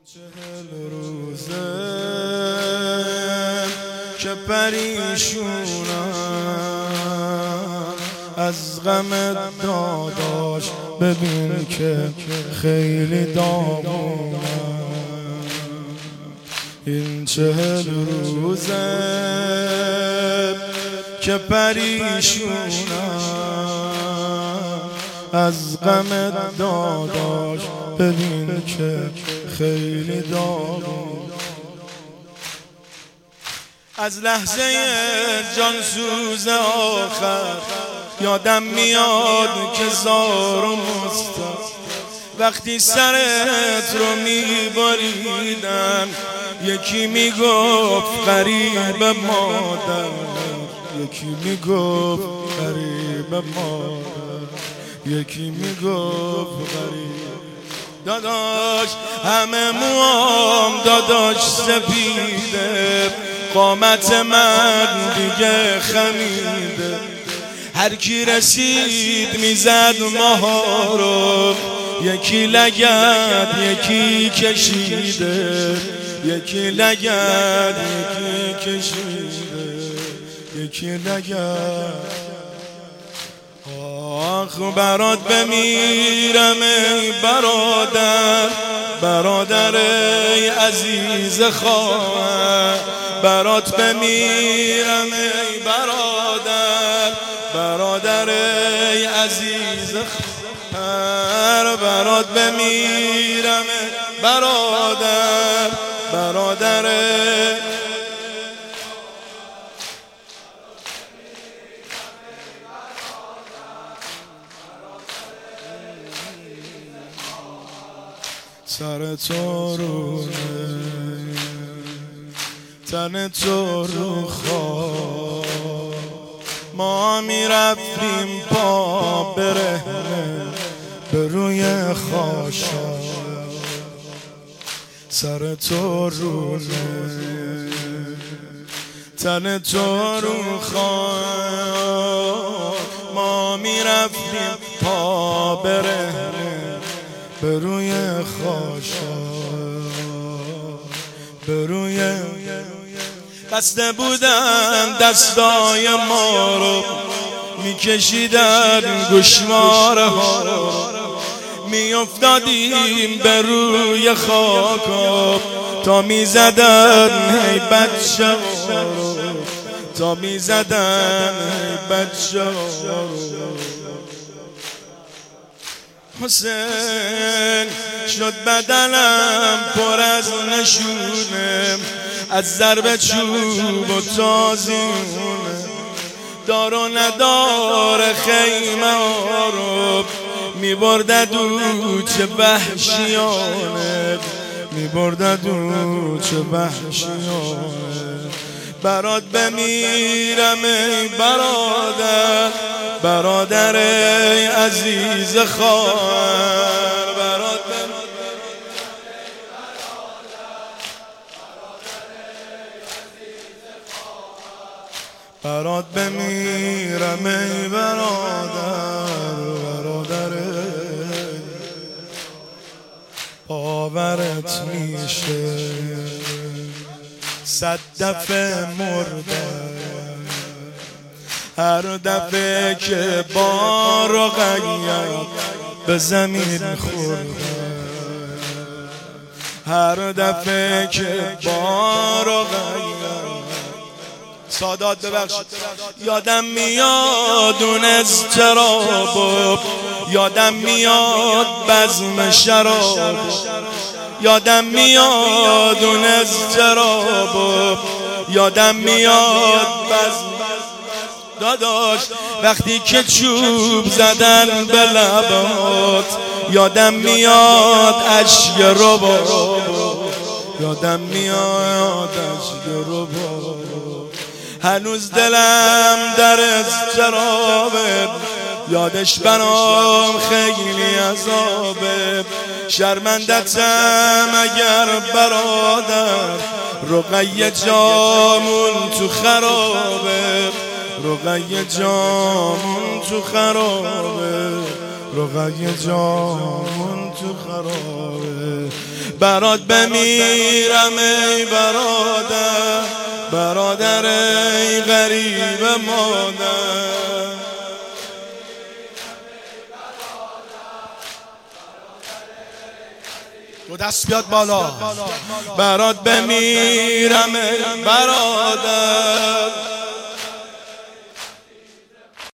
40 روزه که پریشونم از غم داداش، ببین که خیلی داغونم. این 40 روزه که پریشونم از غم داداش، ببین که خیلی داغونم. از لحظه جانسوز آخر یادم میاد که زار و مستر وقتی سرت رو میبریدن، یکی میگفت غریب مادر، یکی میگفت غریب مادر، یکی میگفت غریب داداش. همه موام داداش سپیده، قامت من دیگه خمیده. هر کی رسید میزد ماها رو، یکی لگد یکی کشیده، یکی لگد یکی کشیده، یکی لگد. آخ برات بمیرم ای برادر، برادر ای عزیز خواهر، برات بمیرم ای برادر، برادر ای عزیز خواهر، برات بمیرم ای برادر، برادر سر تو رونه، تن تو رو خواه، ما میرفتیم پا برهنه به روی خاشا. سر تو رونه، تن تو رو خواه، ما میرفتیم پا برهنه به روی خاشا، به روی بسته بودن دستای ما رو، میکشیدن گوشواره ها رو، میافتادیم به روی خاک تا میزدن هی بچه ها رو، تا میزدن هی بچه ها رو. حسین شد بدنم پر از نشونه، از ضرب چوب و تازیونه، دار و ندار خیمه ها رو میبردد و چه وحشیانه، میبردد و چه وحشیانه. برات بمیرم ای برادر، برادر ای عزیز خواهر، برات برات بمیرم ای برادر، برادر باورت میشه 100 دفعه مردم، هر دفعه که بار و غیم به زمین خوردم، هر دفعه که بار و غیم. سادات ببخشید. یادم میاد اون اضطراب، یادم میاد بزم شراب، یادم میاد اون اضطراب، یادم میاد بزم داداش وقتی که چوب زدن به لبات، یادم میاد اشک رباب، یادم میاد اشک رباب. هنوز دلم در اضطرابه، یادش برام خیلی عذابه. شرمندتم اگر برادر، رقیه جامون تو خرابه، رقیه جامون تو خرابه، رقیه جامون تو خرابه. برات بمیرم ای برادر، برادر ای غریب مادر. دو دست بیاد بالا. برات بمیرم ای برادر،